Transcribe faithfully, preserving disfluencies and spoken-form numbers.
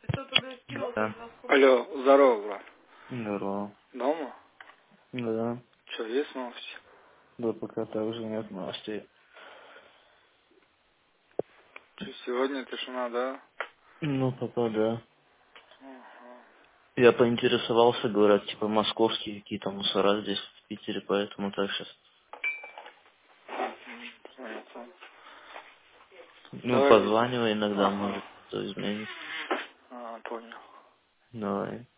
Да. Алло, здорово, брат. Здорово. Дома? Да. Че, есть новости? Да, пока также нет новостей. Че, сегодня тишина, да? Ну, пока да. Ага. Я поинтересовался, говорят, типа московские какие-то мусора здесь, в Питере, поэтому так сейчас. М, Понятно. Ну, Давай. позванивай иногда, Ага. может, кто изменит. А, понял. Давай.